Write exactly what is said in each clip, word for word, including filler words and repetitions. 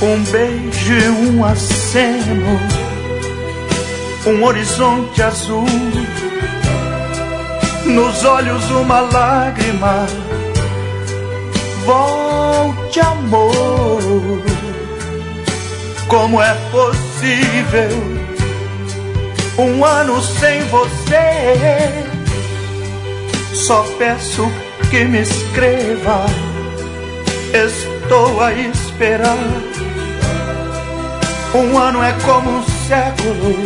Um beijo e um aceno, um horizonte azul, nos olhos uma lágrima. Volte, amor. Como é possível um ano sem você? Só peço que me escreva, estou a esperar. Um ano é como um século.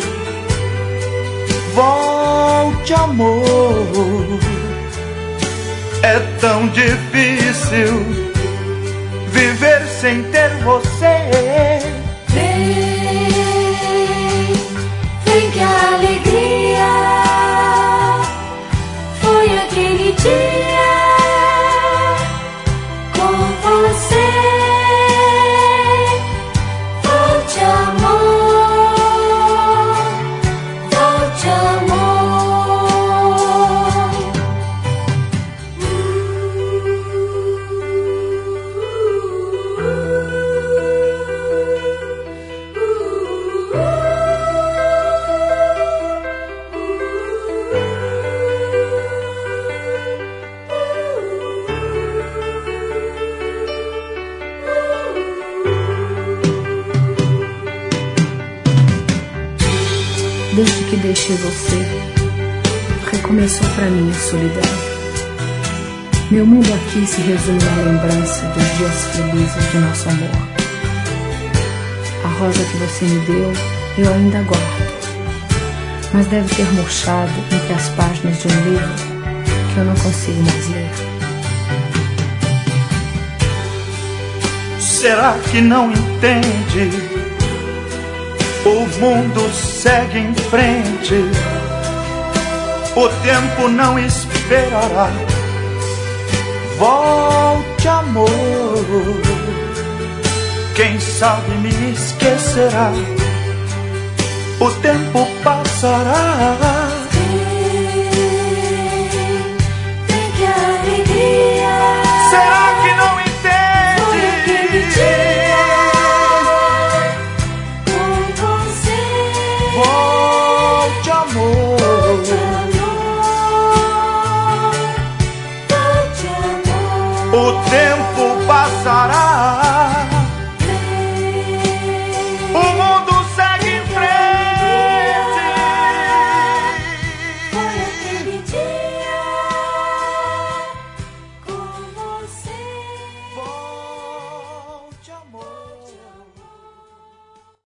Volte, amor. É tão difícil viver sem ter você. Vem, vem que a alegria foi aquele dia com você. Volte, amor, volte, amor. Desde que deixei você, recomeçou pra mim a solidão. Meu mundo aqui se resume na lembrança dos dias felizes do nosso amor. A rosa que você me deu, eu ainda guardo, mas deve ter murchado entre as páginas de um livro que eu não consigo mais ler. Será que não entende? O mundo segue em frente, o tempo não esperará. Volte, amor, quem sabe me esquecerá. O tempo passará.